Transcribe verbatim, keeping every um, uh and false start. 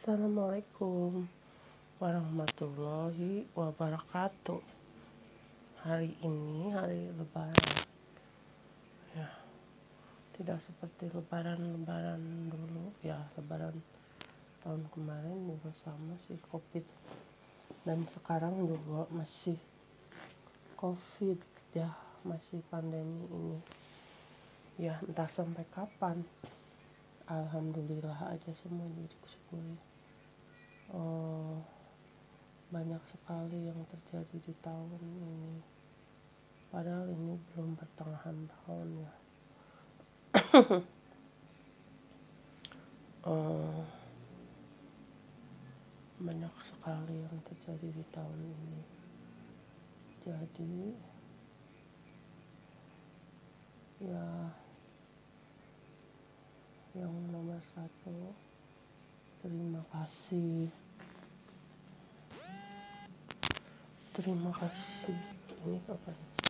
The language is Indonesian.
Assalamualaikum warahmatullahi wabarakatuh. Hari ini hari Lebaran, ya, tidak seperti Lebaran-Lebaran dulu, ya, Lebaran tahun kemarin juga sama sih COVID, dan sekarang juga masih COVID, ya, masih pandemi ini, ya, entah sampai kapan. Alhamdulillah aja semua disyukuri. Oh, banyak sekali yang terjadi di tahun ini, padahal ini belum pertengahan tahun, ya. oh, banyak sekali yang terjadi di tahun ini. Jadi ya, yang nomor satu, terima kasih terima kasih ini apa nih?